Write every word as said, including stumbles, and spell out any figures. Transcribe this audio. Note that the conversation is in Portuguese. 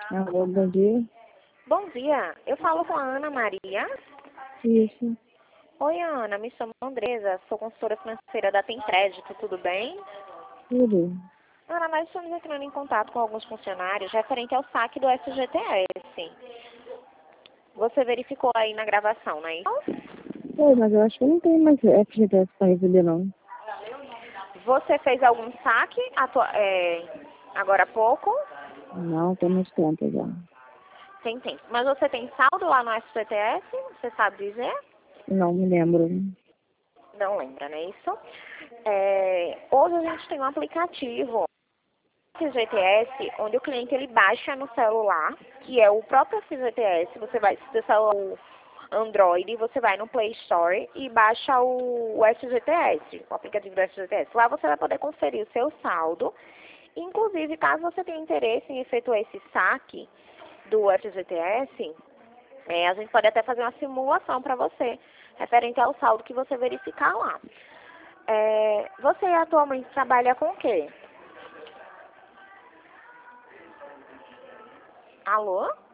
Alô, bom dia. Bom dia, eu falo com a Ana Maria. Isso, Oi, Ana, me chamo Andresa, sou consultora financeira da Tem Crédito, tudo bem? tudo. Ana, nós estamos entrando em contato com alguns funcionários referente ao saque do F G T S. Você verificou aí na gravação, não é isso? Oi, mas eu acho que não tem mais F G T S para receber, não. Você fez algum saque atua- é, agora há pouco? Não, tem muito tempo já. Tem tempo. Mas você tem saldo lá no F G T S? Você sabe dizer? Não me lembro. Não lembra, não é isso? É, hoje a gente tem um aplicativo F G T S, onde o cliente ele baixa no celular, que é o próprio F G T S. Você vai, se você celular o Android, você vai no Play Store e baixa o, o F G T S, o aplicativo do F G T S. Lá você vai poder conferir o seu saldo. Inclusive, caso você tenha interesse em efetuar esse saque do F G T S, é, a gente pode até fazer uma simulação para você, referente ao saldo que você verificar lá. É, você atualmente trabalha com o quê? Alô?